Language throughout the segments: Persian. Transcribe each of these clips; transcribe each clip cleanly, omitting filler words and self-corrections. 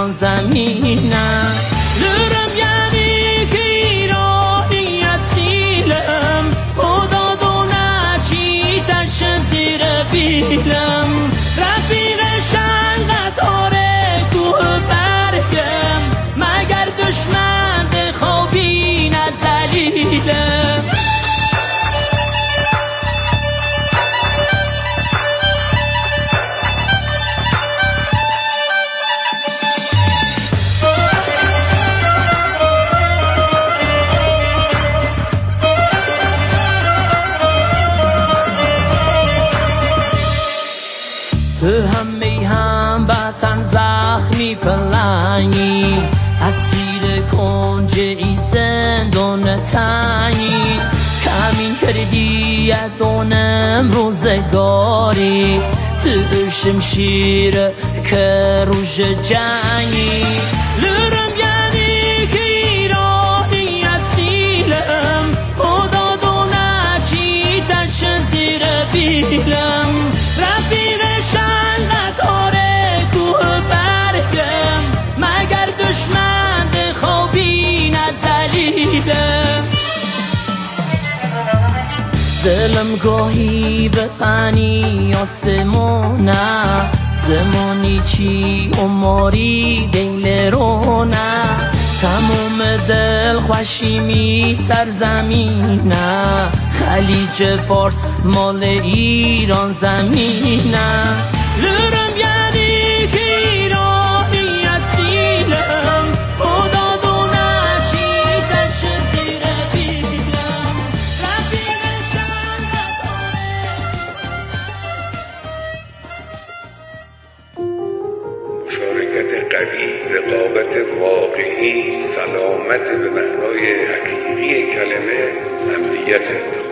ایران زمینم لورم یعنی که ایرانی اصیلم خدا دونه چی درش زیر بیلم رفیقشن قطاره کوه برگم مگر دشمن خوابی نزلیلم تو همه هموطن زخمی پلنگی اسیر کنج ای زندان تنگی کمین کردی دونم روزگاری تو شمشیر که روش جنگی لورم یعنی که ایرانی اصیلم خدا دونه چی درش زیر بیلم رفیقشن قطاره کوه برگم مگر دشمن خوابی نزلیلم دلم گاهی به پنی آسمونه زمانی چی عمری دیل رو نه تموم دل خوشیمی سرزمینه خلیج فارس مال ایران زمینه لورم یعنی که ایرانی اصیلم خدا دونه چی درش زیر بیلم رفیقشن مشارکت قوی، رقابت واقعی، سلامت به معنای حقیقی کلمه، امنیت انتخاب.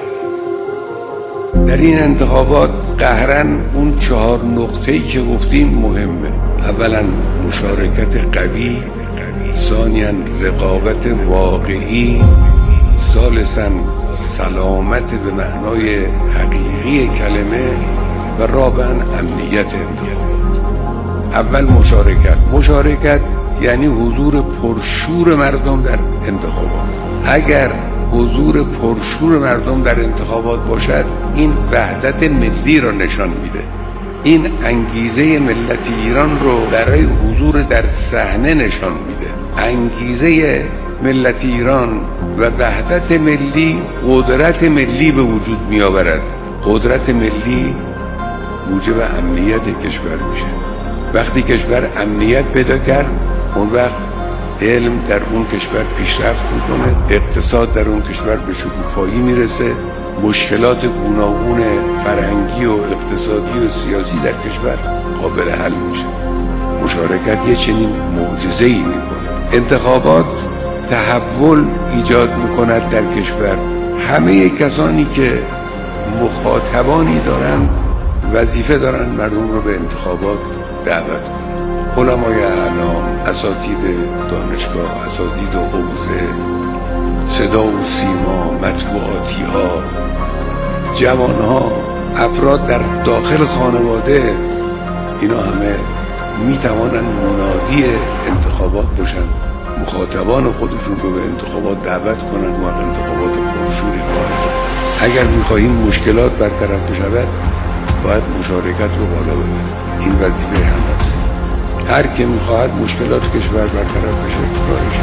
در این انتخابات قهرن اون 4 نقطه‌ای که گفتیم مهمه. اولا مشارکت قوی، ثانیاً رقابت واقعی، ثالثاً سلامت به معنای حقیقی کلمه و رابعاً امنیت انتخاب. اول مشارکت یعنی حضور پرشور مردم در انتخابات. اگر حضور پرشور مردم در انتخابات باشد این وحدت ملی را نشان میده، این انگیزه ملت ایران رو برای حضور در صحنه نشان میده. انگیزه ملت ایران و وحدت ملی قدرت ملی به وجود می آورد. قدرت ملی موجب امنیت کشور میشه. وقتی کشور امنیت پیدا کرد اون وقت علم در اون کشور پیشرفت میکنه، اقتصاد در اون کشور به شکوفایی میرسه، مشکلات گوناگون فرهنگی و اقتصادی و سیاسی در کشور قابل حل میشه. مشارکت یه چنین معجزه‌ای میکنه. انتخابات تحول ایجاد میکند در کشور. همه کسانی که مخاطبانی دارند وظیفه دارند مردم رو به انتخابات دعوت کنند. علمای اعلام، اساتید دانشگاه، اساتید حوزه، صدا و سیما، مطبوعاتی ها، جوان ها، افراد در داخل خانواده، اینا همه می توانند منادی انتخابات باشن، مخاطبان خودشون رو به انتخابات دعوت کنند و انتخابات پرشوری کنند. اگر می‌خواهیم مشکلات برطرف بشود باید مشارکت رو بالا ببریم. این وظیفه همه است. هر که می‌خواهد مشکلات کشور برطرف بشه کارش.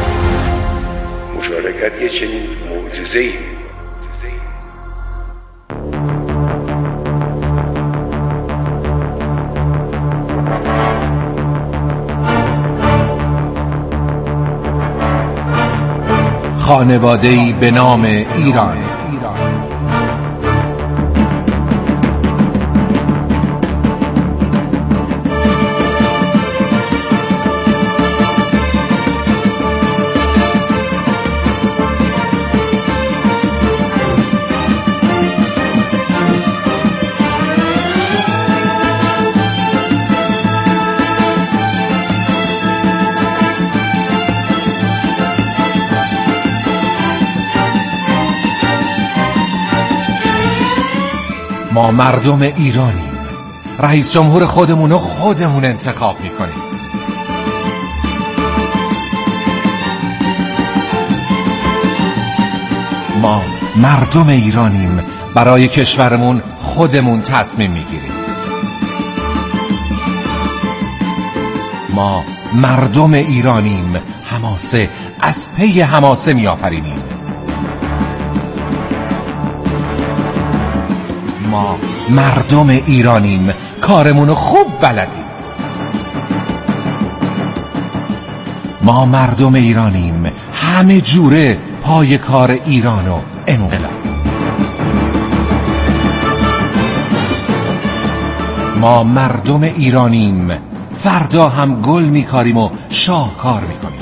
مشارکت یه چنین معجزه‌ای خانواده‌ای به نام ایران. ما مردم ایرانیم. رئیس جمهور خودمون انتخاب میکنیم. ما مردم ایرانیم، برای کشورمون خودمون تصمیم میگیریم. ما مردم ایرانیم، حماسه از پی حماسه میآفرینیم. ما مردم ایرانیم، کارمونو خوب بلدیم. ما مردم ایرانیم، همه جوره پای کار ایران و انقلاب. ما مردم ایرانیم، فردا هم گل میکاریم و شاهکار میکنیم.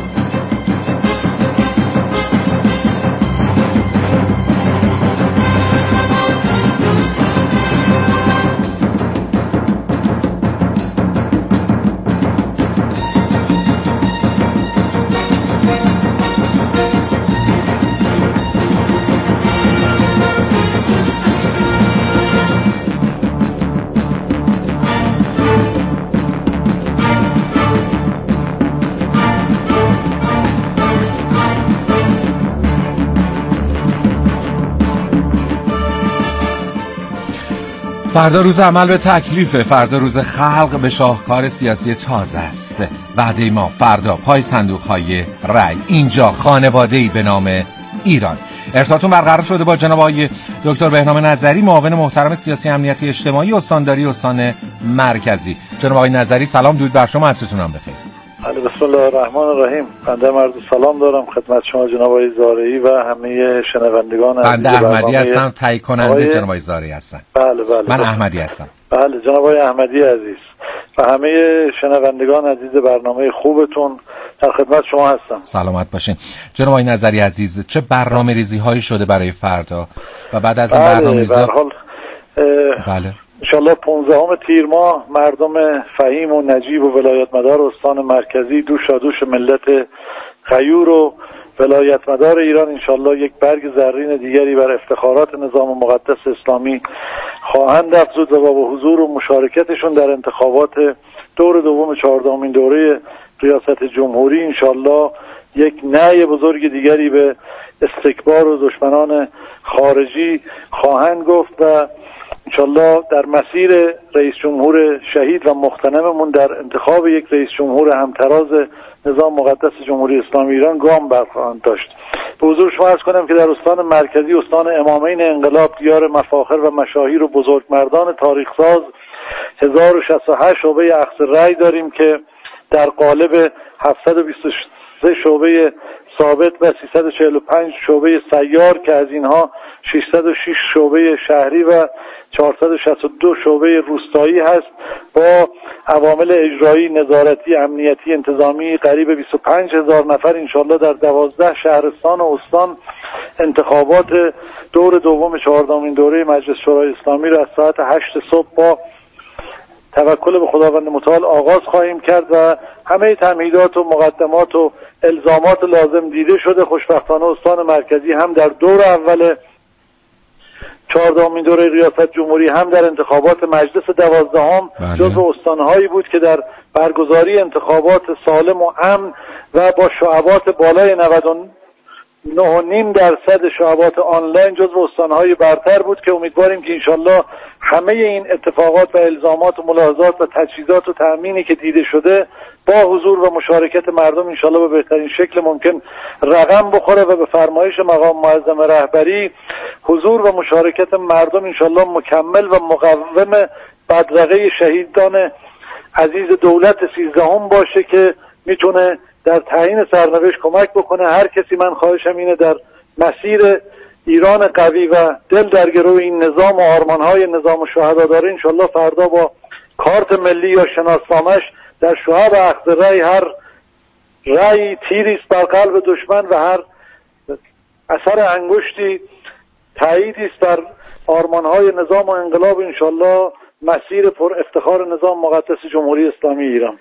فردا روز عمل به تکلیفه، فردا روز خلق به شاهکار سیاسی تازه است. وعده ما فردا پای صندوق‌های رای، اینجا خانواده‌ای به نام ایران. ارتباطتون برقرار شده با جناب آقای دکتر بهنام نظری، معاون محترم سیاسی امنیتی اجتماعی استانداری استان مرکزی. جناب آقای نظری سلام، درود بر شما، عصرتون هم بخیر. بسم الله الرحمن الرحیم. بنده عرض سلام دارم خدمت شما جناب آقای زارعی و همه شنوندگان. بنده احمدی هستم، تایید کننده جناب آقای زارعی هستم. بله. من احمدی هستم. بله جناب آقای احمدی عزیز و همه شنوندگان عزیز برنامه خوبتون در خدمت شما هستم. سلامت باشین. جناب آقای نظری عزیز، چه برنامه‌ریزی هایی شده برای فردا و بعد از این برنامه‌ریزی؟ بله انشالله 15 تیر ماه مردم فهیم و نجیب و ولایت مدار استان مرکزی دوش ملت غیور و ولایت مدار ایران انشالله یک برگ زرین دیگری بر افتخارات نظام مقدس اسلامی خواهند افزود و با حضور و مشارکتشون در انتخابات دور دوم 14مین دوره ریاست جمهوری انشالله یک نعی بزرگ دیگری به استکبار و دشمنان خارجی خواهند گفت و انشالله در مسیر رئیس جمهور شهید و مغتنممون در انتخاب یک رئیس جمهور همتراز نظام مقدس جمهوری اسلامی ایران گام برخواهند داشت. به حضور شما عرض کنم که در استان مرکزی، استان امامین انقلاب، دیار مفاخر و مشاهیر و بزرگمردان تاریخساز، 1068 شعبه اخذ رأی داریم که در قالب 723 شعبه ثابت و 345 شعبه سیار که از اینها 606 شعبه شهری و 462 شعبه روستایی هست، با عوامل اجرایی، نظارتی، امنیتی، انتظامی قریب 25,000 نفر انشالله در 12 شهرستان و استان انتخابات دور دوم 14مین دوره مجلس شورای اسلامی را از ساعت 8 صبح با توکل به خداوند متعال آغاز خواهیم کرد و همه تمهیدات و مقدمات و الزامات لازم دیده شده. خوشبختانه استان مرکزی هم در دور اول 14مین دوره ریاست جمهوری هم در انتخابات مجلس 12 جزو استانهایی بود که در برگزاری انتخابات سالم و امن و با شعبات بالای 99.5% شعبات آنلاین جزو استانهای برتر بود که امیدواریم که انشالله همه این اتفاقات و الزامات و ملاحظات و تجهیزات و تأمینی که دیده شده با حضور و مشارکت مردم انشالله به بهترین شکل ممکن رقم بخوره و به فرمایش مقام معظم رهبری حضور و مشارکت مردم انشالله مکمل و مقوم بدرقه شهیدان عزیز دولت 13 باشه که میتونه در تعیین سرنوشت کمک بکنه. هر کسی، من خواهشم اینه در مسیر ایران قوی و دل در گرو این نظام و آرمانهای نظام شهدا داره انشالله فردا با کارت ملی یا شناسنامش در شعب اخذ رأی، هر رأی تیری است بر قلب دشمن و هر اثر انگشتی تاییدی است بر آرمانهای نظام و انقلاب انشالله مسیر پر افتخار نظام مقدس جمهوری اسلامی ایران.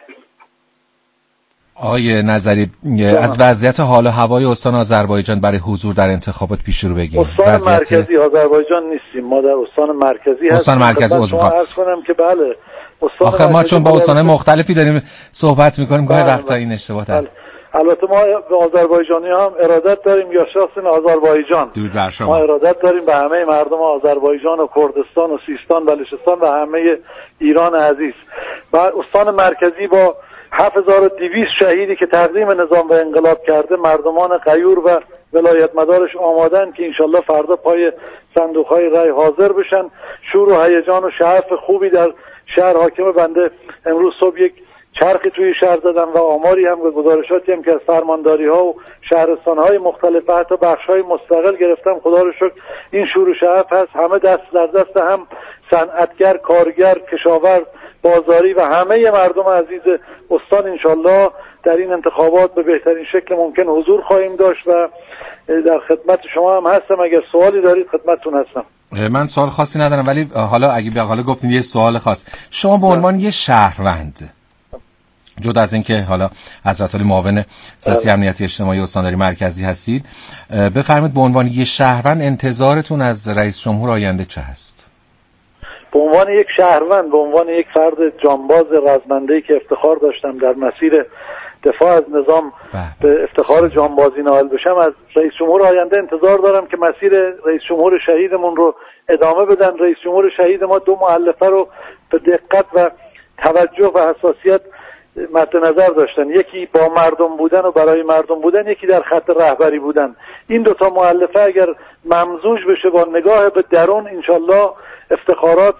آقای نظری، از وضعیت حال و هوای استان آذربایجان برای حضور در انتخابات پیش رو بگیم. استان مرکزی آذربایجان نیستیم، ما در استان مرکزی هستیم. استان مرکزی عرض کنم که بله آخه ما چون با استان‌های مختلفی داریم صحبت می‌کنیم گاهی وقتا این اشتباه بله. البته ما به آذربایجانی هم ارادت داریم یا شخص آذربایجان ما ارادت داریم به همه مردم آذربایجان و کردستان و سیستان و بلوچستان و همه ایران عزیز. و استان مرکزی با 7200 شهیدی که تقدیم نظام و انقلاب کرده، مردمان غیور و ولایت مدارش آمادن که انشالله فردا پای صندوق‌های رای حاضر بشن. شور و هیجان و شعف خوبی در شهر حاکم. بنده امروز صبح یک چرخی توی شهر زدم و آماری هم و گزارشاتی هم که از فرمانداری‌ها و شهرستان‌های مختلف حتی بخش‌های مستقل گرفتم. خدا رو شکر این شور و شعف هست. همه دست در دست هم، صنعتگر، کارگر، کشاورز، بازاری و همه مردم عزیز استان انشالله در این انتخابات به بهترین شکل ممکن حضور خواهیم داشت و در خدمت شما هم هستم. اگر سوالی دارید خدمتتون هستم. من سوال خاصی ندارم، ولی حالا گفتین یه سوال خاص. شما به عنوان یه شهروند، جدا از اینکه حالا حضرت علی معاون سیاسی امنیتی اجتماعی استانداری مرکزی هستید، بفرمایید به عنوان یه شهروند انتظارتون از رئیس جمهور آینده چه هست؟ به عنوان یک شهروند، به عنوان یک فرد جانباز رزمنده‌ای که افتخار داشتم در مسیر دفاع از نظام به افتخار جانبازی نائل بشم، از رئیس جمهور آینده انتظار دارم که مسیر رئیس جمهور شهیدمون رو ادامه بدن. رئیس جمهور شهید ما 2 مؤلفه رو به دقت و توجه و حساسیت مد نظر داشتن. یکی با مردم بودن و برای مردم بودن، یکی در خط رهبری بودن. این 2 تا مؤلفه اگر ممزوج بشه با نگاه به درون، انشالله افتخارات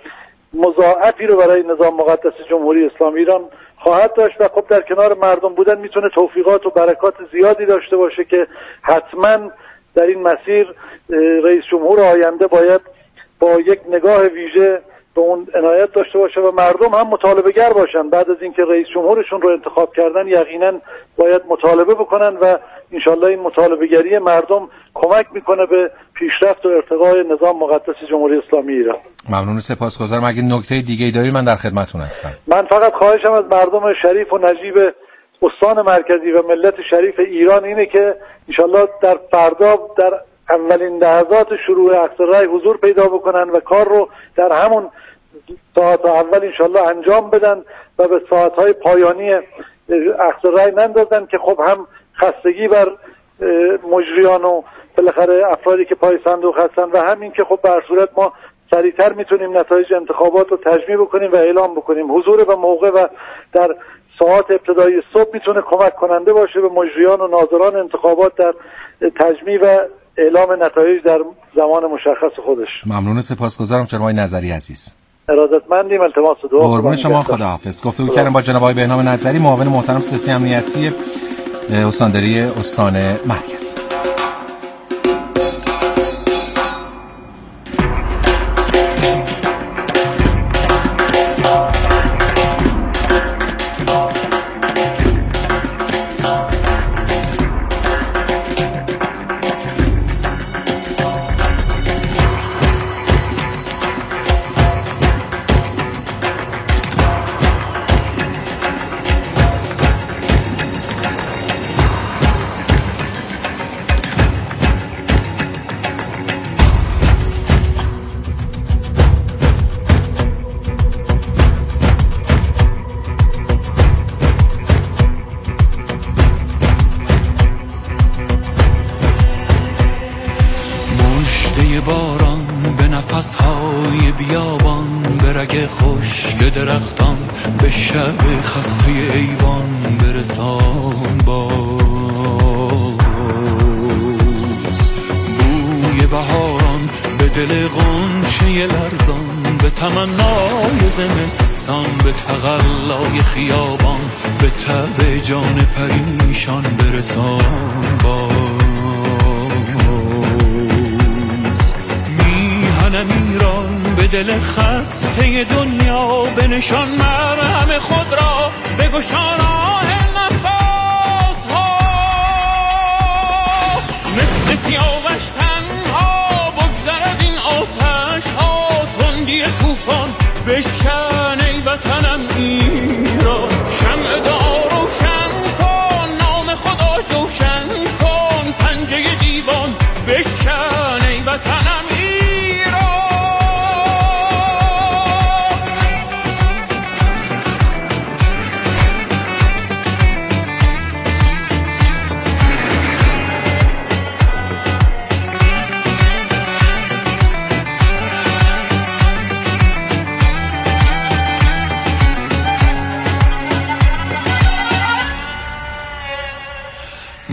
مضاعفی رو برای نظام مقدس جمهوری اسلامی ایران خواهد داشت و خب در کنار مردم بودن میتونه توفیقات و برکات زیادی داشته باشه که حتما در این مسیر رئیس جمهور آینده باید با یک نگاه ویژه به اون عنایت داشته باشه و مردم هم مطالبه گر باشن. بعد از اینکه رئیس جمهورشون رو انتخاب کردن یقینا باید مطالبه بکنن و انشالله این مطالبه گری مردم کمک میکنه به پیشرفت و ارتقای نظام مقدس جمهوری اسلامی ایران. ممنون، سپاسگزارم. اگه نکته دیگه‌ای داری من در خدمتتون هستم. من فقط خواهشم از مردم شریف و نجیب استان مرکزی و ملت شریف ایران اینه که انشالله در فردا در اولین لحظات شروع عقد رای حضور پیدا بکنن و کار رو در همون ساعت اول انشالله انجام بدن و به ساعتهای پایانی عقد رای نندازن که خب هم خستگی بر مجریان و بالاخره افرادی که پای صندوق هستن و همین که خب به هر صورت ما سریعتر میتونیم نتایج انتخابات رو تجمیع بکنیم و اعلام بکنیم. حضور به موقع و در ساعات ابتدایی صبح میتونه کمک کننده باشه به مجریان و ناظران انتخابات در تجمیع و اعلام نتایج در زمان مشخص خودش. ممنون، سپاسگزارم جناب آقای نظری عزیز. ارادتمندیم، التماس دعا. قربون شما، خداحافظ. گفتگو کردیم با جناب آقای بهنام نظری، معاون محترم سیاسی امنیتی استانداری استان مرکزی. نفسهای بیابان به رگ خشک درختان، به شب خسته ایوان برسان باز. بوی بهاران به دل غنچه لرزان، به تمنای زمستان، به تقلای خیابان، به تب جان پریشان برسان باز. میهنم ایران به دل خسته دنیا، بنشان مرهم خود را، بگشان آه نفس ها. مثل سیاوش تنها بگذر از این آتش ها، تندی طوفان بشکن ای وطنم ایران. شمع دعا روشن کن، نام خدا جوشن کن، پنجه دیوان بشکن ای وطنم ایران.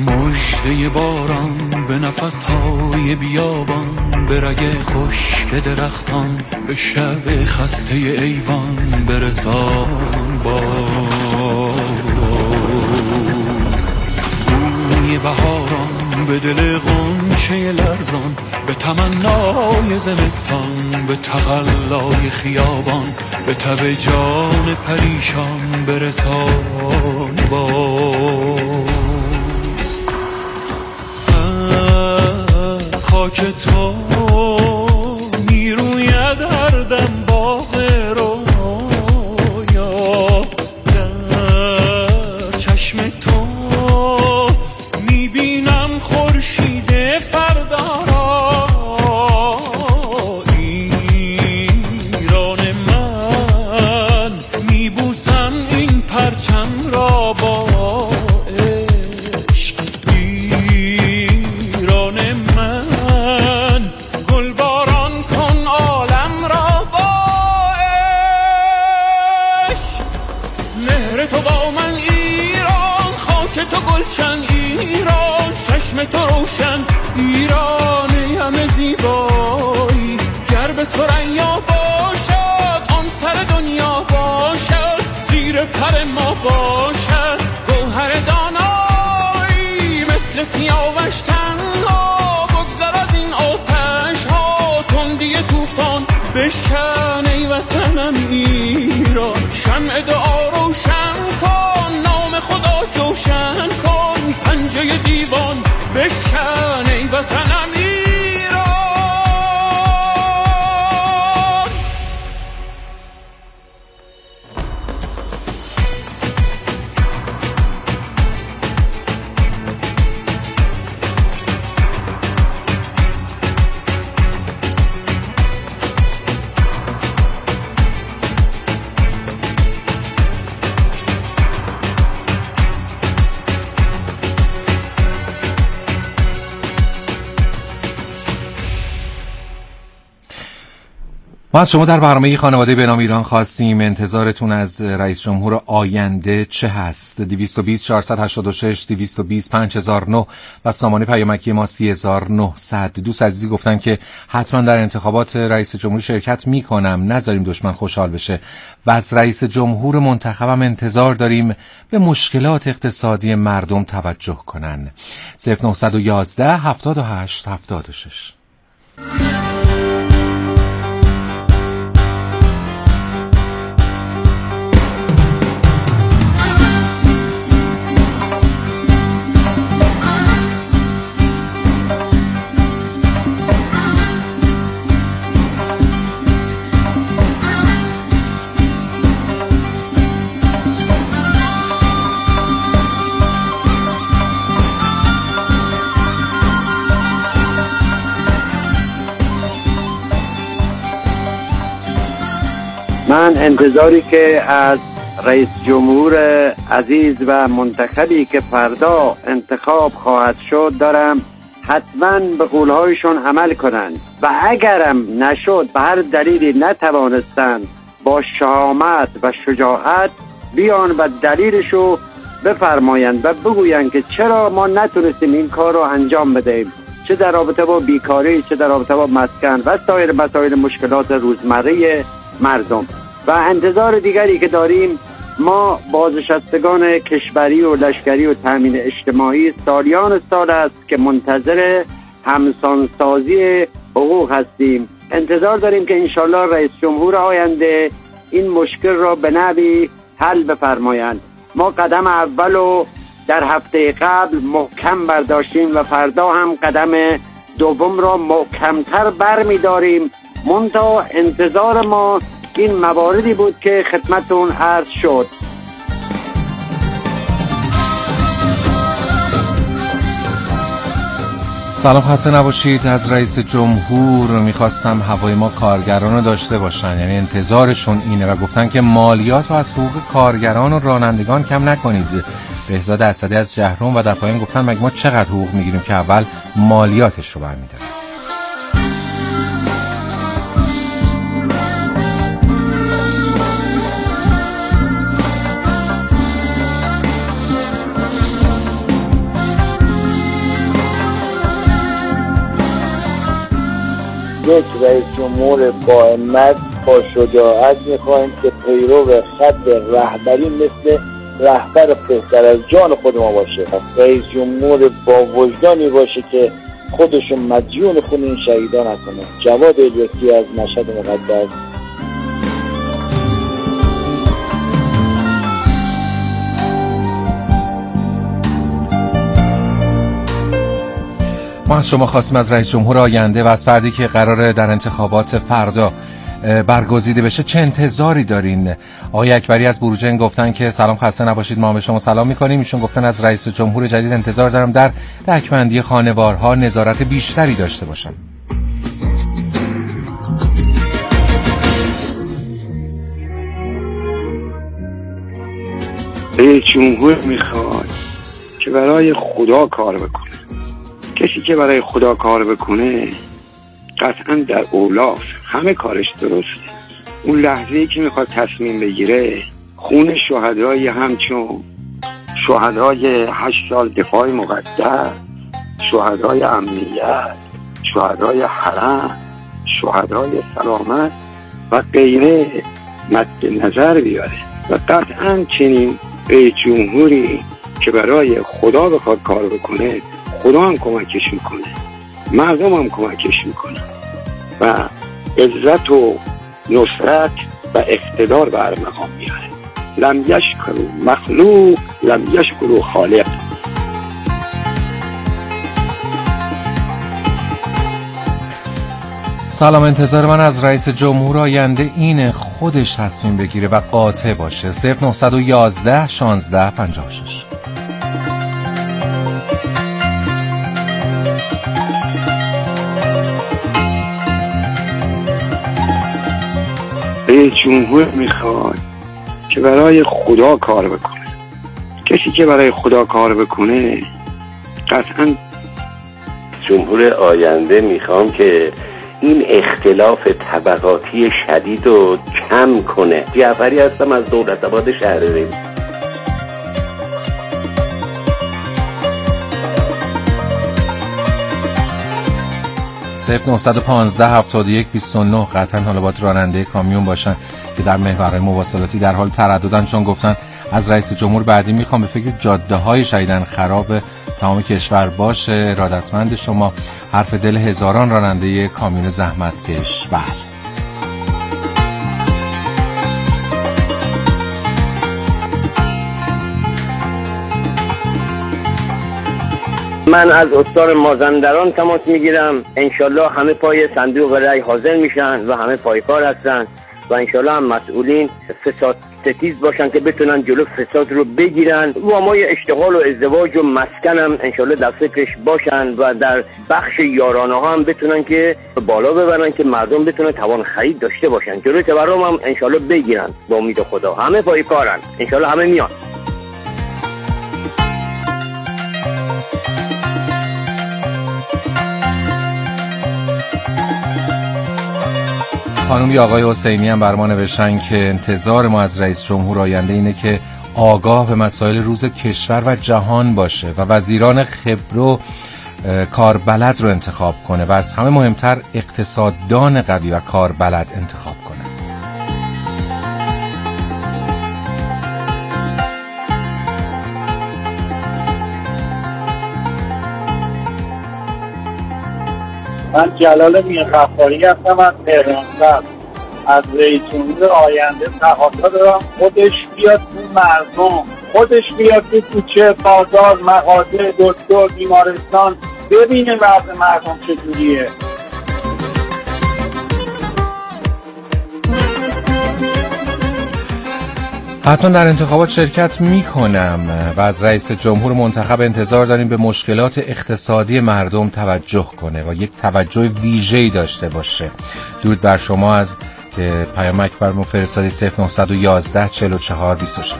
مژده باران به نفسهای بیابان، به رگ خشک درختان، به شب خسته ایوان برسان باز. بوی بهاران به دل غنچه لرزان، به تمنای زمستان، به تقلای خیابان، به تب جان پریشان برسان باز. از خاک تو میروید هر دم باغ رویا، در چشم تو میبینم خورشید فردا را. ایران من میبوسم این پرچم را با عشق. ایران من گلباران کن عالم را با عشق. مهر تو با من ایران، خاک تو گلشن ایران، چشم تو روشن ایران همه زیبایی. گر به ثریا باشد آن سر دنیا باشد، زیر پر ما باشد گوهر دانایی. مثل سیاوش تنها بگذر از این آتش ها، تندی طوفان بشکن ای وطنم ایران. شمع دعا روشن کن، نام خدا جوشن کن، پنجه دیوان بشکن ای وطنم ایران. ما از شما در برنامه خانواده به نام ایران خواستیم انتظارتون از رئیس جمهور آینده چه هست؟ 220 486 220 5009 و سامانه پیامکی ما 3900. دوست عزیزی گفتن که حتما در انتخابات رئیس جمهور شرکت میکنم، نذاریم دشمن خوشحال بشه و از رئیس جمهور منتخبم انتظار داریم به مشکلات اقتصادی مردم توجه کنن. 0911 78 76. من انتظاری که از رئیس جمهور عزیز و منتخبی که فردا انتخاب خواهد شد دارم حتما به قولهایشون عمل کنند و اگرم نشد به هر دلیلی نتوانستند با شهامت و شجاعت بیان و دلیلشو بفرمایند و بگویند که چرا ما نتونستیم این کار رو انجام بدهیم، چه در رابطه با بیکاری، چه در رابطه با مسکن و سایر مسائل مشکلات روزمره مردم. و انتظار دیگری که داریم، ما بازنشستگان کشوری و لشکری و تامین اجتماعی سالیان سال است که منتظر همسانسازی حقوق هستیم. انتظار داریم که انشالله رئیس جمهور آینده این مشکل را به نحوی حل بفرمایند. ما قدم اولو در هفته قبل محکم برداشتیم و فردا هم قدم دوم را محکمتر برمی داریم. منتها انتظار ما این مواردی بود که خدمتون عرض شد. سلام، خسته نباشید. از رئیس جمهور میخواستم هوای ما کارگران رو داشته باشن، یعنی انتظارشون اینه و گفتن که مالیات رو از حقوق کارگران و رانندگان کم نکنید. بهزاد اسدی از جهرم و در پایان گفتن مگه ما چقدر حقوق میگیریم که اول مالیاتش رو برمی‌داریم. یک رئیس جمهور با همت، با شجاعت میخوایم که پیرو خط رهبری مثل رهبر بهتر از جان خود ما باشه. رئیس جمهور با وجدانی باشه که خودشون مدیون خون این شهیدان نکنه. جواد الیاسی از مشهد مقدس. ما از شما خواستیم از رئیس جمهور آینده و از فردی که قراره در انتخابات فردا برگزیده بشه چه انتظاری دارین؟ آقای اکبری از بروجرد گفتن که سلام، خسته نباشید، ما به شما سلام میکنیم. ایشون گفتن از رئیس جمهور جدید انتظار دارم در دهک‌بندی خانوارها نظارت بیشتری داشته باشن. رئیس جمهور میخواد که برای خدا کار بکنه. کسی که برای خدا کار بکنه قطعا در اولاف همه کارش درسته. اون لحظه‌ای که میخواد تصمیم بگیره خون شهدای همچون شهدای 8 سال دفاع مقدس، شهدای امنیت، شهدای حرم، شهدای سلامت و غیره مد نظر بیاره و قطعا چنین رئیس جمهوری که برای خدا بخواد کار بکنه خدا هم کمکش میکنه، مردم هم کمکش میکنه و عزت و نصرت و اقتدار بر مقام میاره. لم یشکروا مخلوق لم یشکروا خالق. سلام، انتظار من از رئیس جمهور آینده اینه خودش تصمیم بگیره و قاطع باشه. 0911 16 56. رئیس جمهور میخواد که برای خدا کار بکنه. کسی که برای خدا کار بکنه قطعا جمهور آینده میخوام که این اختلاف طبقاتی شدید رو کم کنه. جعفری هستم از دولت‌آباد شهرریز. 0915 71 29. قطعا حالا باید راننده کامیون باشن که در محورهای مواصلاتی در حال ترددن، چون گفتن از رئیس جمهور بعدی میخوام به فکر جاده های شهیدان خراب تمام کشور باشه. ارادتمند شما، حرف دل هزاران راننده کامیون زحمتکش. بله، من از استان مازندران تماس میگیرم. انشالله همه پای صندوق رای حاضر میشن و همه پای کار هستن و انشالله هم مسئولین فساد ستیز باشن که بتونن جلو فساد رو بگیرن. وامای اشتغال و ازدواج و مسکن هم انشالله در فکرش باشن و در بخش یارانه ها هم بتونن که بالا ببرن که مردم بتونن توان خرید داشته باشن. جلو تورم هم انشالله بگیرن با امید خدا. همه پای کارن، انشالله همه میان. خانم یا آقای حسینی هم بر ما نوشتن که انتظار ما از رئیس جمهور آینده اینه که آگاه به مسائل روز کشور و جهان باشه و وزیران خبره و کاربلد رو انتخاب کنه و از همه مهمتر اقتصاددان قوی و کاربلد انتخاب کنه. من جلال میرغفاری هستم از تهران. از رئیس جمهور آینده تقاضا دارم خودش بیاد تو مردم، خودش بیاد تو کوچه، بازار، مغازه، دکتر، بیمارستان، ببینه وضع مردم چجوریه. حتما در انتخابات شرکت میکنم و از رئیس جمهور منتخب انتظار داریم به مشکلات اقتصادی مردم توجه کنه و یک توجه ویژه‌ای داشته باشه. درود بر شما از که پیامک برمون فرستادی 0911 44 26.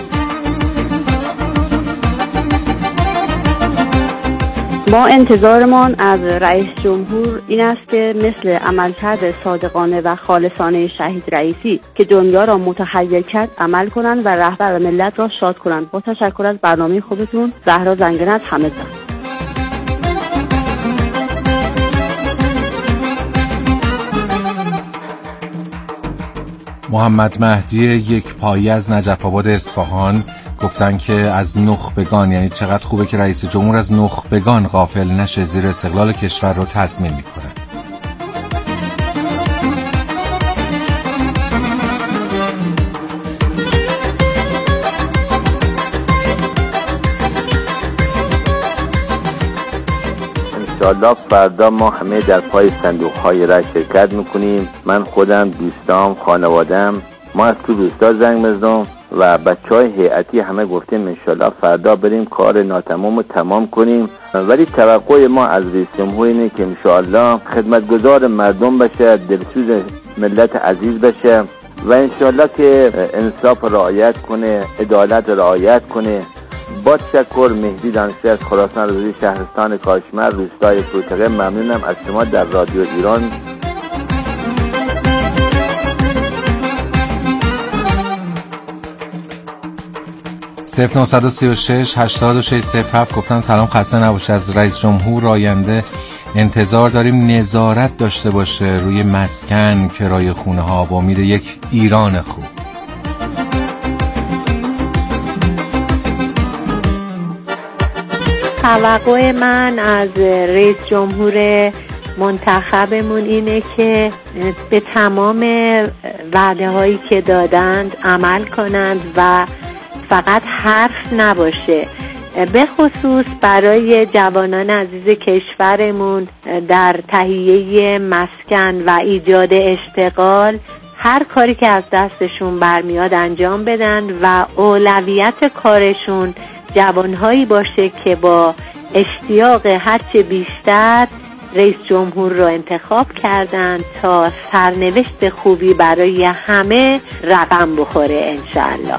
ما انتظارمان از رئیس جمهور این است که مثل عملکرد صادقانه و خالصانه شهید رئیسی که دنیا را متحیر کرد عمل کنند و رهبر ملت را شاد کنند. با تشکر از برنامه خوبتون. زهرا زنگنه از همدان. محمد مهدی یک پایه از نجف آباد اصفهان گفتن که از نخبگان، یعنی چقدر خوبه که رئیس جمهور از نخبگان غافل نشه، زیر استقلال کشور رو تضمین میکنه. انشالله فردا ما همه در پای صندوق‌های رای شرکت میکنیم. من خودم، دوستام، خانوادم، ما از تو روستا زنگ بزنم و بچهای هیئتی همه گفتیم انشالله فردا بریم کار ناتمام رو تمام کنیم. ولی توقع ما از رئیس جمهور اینه که انشالله خدمتگزار مردم بشه، دلسوز ملت عزیز بشه و انشالله که انصاف رعایت کنه، عدالت رعایت کنه. با تشکر، مهدی دانشی از خراسان رضوی، شهرستان کاشمر، روستای فروتقه. ممنونم از شما در رادیو ایران. صفر 936 8607 گفتن سلام، خسته نباشه. از رئیس جمهور آینده انتظار داریم نظارت داشته باشه روی مسکن، کرایه خونه ها با امید یک ایران خوب. توقع من از رئیس جمهور منتخبمون اینه که به تمام وعده هایی که دادند عمل کنند و فقط حرف نباشه. به خصوص برای جوانان عزیز کشورمون در تهیه مسکن و ایجاد اشتغال هر کاری که از دستشون برمیاد انجام بدن و اولویت کارشون جوانهایی باشه که با اشتیاق هرچه بیشتر رئیس جمهور رو انتخاب کردن تا سرنوشت خوبی برای همه رقم بخوره انشالله.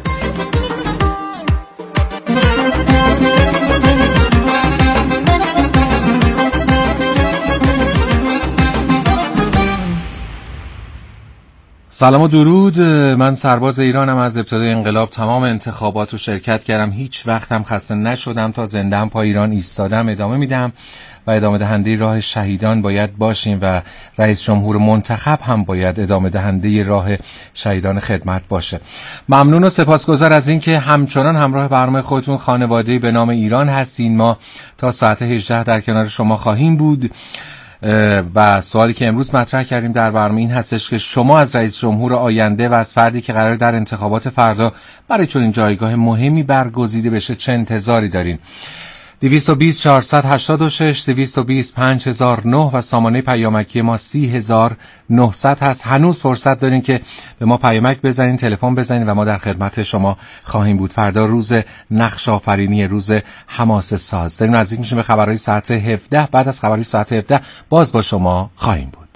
سلام و درود. من سرباز ایرانم. از ابتدای انقلاب تمام انتخابات رو شرکت کردم، هیچ وقت هم خسته نشدم. تا زنده‌ام پا ایران ایستادم، ادامه میدم و ادامه دهنده راه شهیدان باید باشیم و رئیس جمهور منتخب هم باید ادامه دهنده راه شهیدان خدمت باشه. ممنون و سپاسگزار از این که همچنان همراه برنامه خودتون خانواده‌ای به نام ایران هستین. ما تا ساعت 18 در کنار شما خواهیم بود و سوالی که امروز مطرح کردیم در برنامه این هستش که شما از رئیس جمهور آینده و از فردی که قرار در انتخابات فردا برای چنین جایگاه مهمی برگزیده بشه چه انتظاری دارین؟ 220 486 220 5009 و سامانه پیامکی ما 30900 هست. هنوز فرصت دارین که به ما پیامک بزنین، تلفن بزنین و ما در خدمت شما خواهیم بود. فردا روز نقش آفرینی، روز حماسه ساز. داریم نزدیک میشیم به خبرهای ساعت 17. بعد از خبرهای ساعت 17 باز با شما خواهیم بود.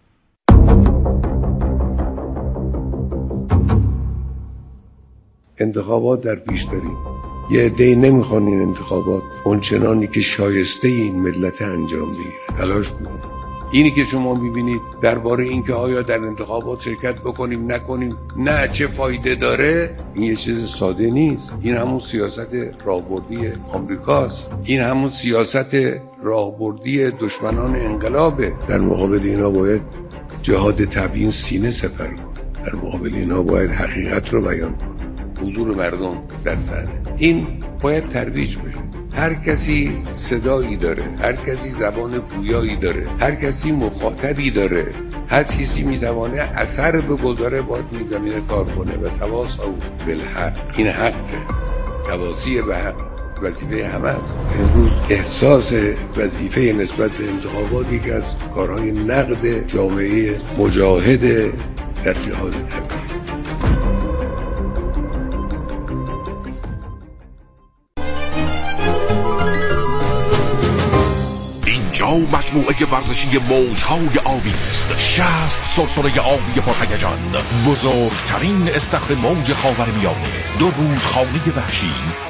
انتخابات در پیش داریم. یه عده‌ای نمیخوان این انتخابات اونچنانی که شایسته این ملت انجام بگیره. تلاش کنید. اینی که شما میبینید درباره اینکه آیا در انتخابات شرکت بکنیم نکنیم، نه چه فایده داره، این یه چیز ساده نیست. این همون سیاست راهبردی آمریکاست. این همون سیاست راهبردی دشمنان انقلابه. در مقابل اینا باید جهاد تبیین سینه سپر کنه. در مقابل اینا باید حقیقت رو بیان کنه. حضور مردم در صحنه این باید ترویج بشه. هر کسی صدایی داره، هر کسی زبان گویایی داره، هر کسی مخاطبی داره، هر کسی میتونه اثر بگذاره، باید این زمینه کار کنه و تواصوا بالحق. این حق، تواصی به حق وظیفه همه است. امروز احساس وظیفه نسبت به انتخابات یکی از کارهای نقد جامعه مجاهد در جهاد تبیین. اینجا مجموعه ورزشی موجهای آبی است. 60 سرسره آبی پرهیجان، بزرگترین استخر موج خاورمیانه، 2 رودخانه وحشی،